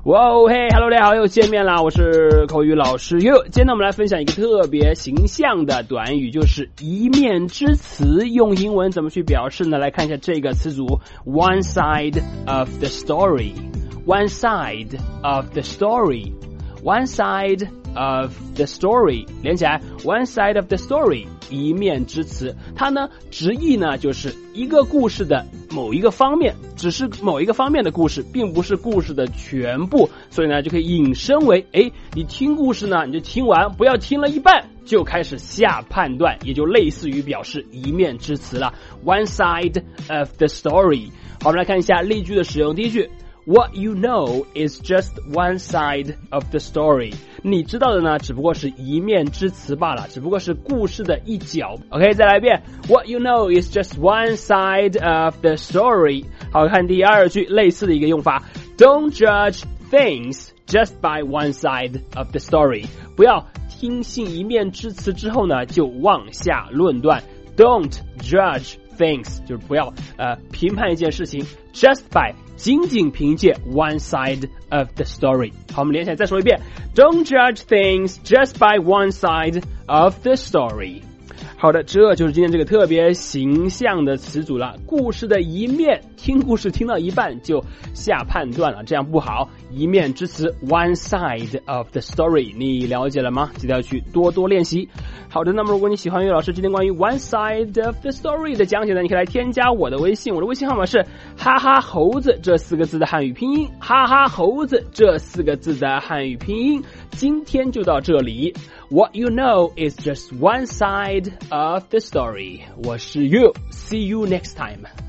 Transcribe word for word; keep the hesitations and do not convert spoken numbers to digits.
哇哦嘿 ，Hello， 大家好，又见面啦！我是口语老师 You。今天呢，我们来分享一个特别形象的短语，就是一面之词。用英文怎么去表示呢？来看一下这个词组 ：one side of the story，one side of the story，one side of the story， 连起来 ，one side of the story， 一面之词。它呢，直译呢就是一个故事的某一个方面，只是某一个方面的故事，并不是故事的全部，所以呢就可以引申为，诶，你听故事呢，你就听完，不要听了一半就开始下判断，也就类似于表示一面之词了。One side of the story。好，我们来看一下例句的使用。第一句 ，What you know is just one side of the story。你知道的呢，只不过是一面之词罢了，只不过是故事的一角。OK， 再来一遍 ，What you know is just one side of the story。好，看第二句，类似的一个用法 ，Don't judge things just by one side of the story。不要听信一面之词之后呢，就妄下论断。Don't judge things， 就是不要呃评判一件事情 just by 仅仅凭借 one side of the story。好，我们连起来再说一遍 Don't judge things just by one side of the story。好的，这就是今天这个特别形象的词组了。故事的一面，听故事听到一半就下判断了，这样不好。一面之词 one side of the story， 你了解了吗？记得要去多多练习。好的，那么如果你喜欢岳老师今天关于 one side of the story 的讲解呢，你可以来添加我的微信，我的微信号码是哈哈猴子这四个字的汉语拼音，哈哈猴子这四个字的汉语拼音。今天就到这里。What you know is just one side of the story. 我是 You. See you next time.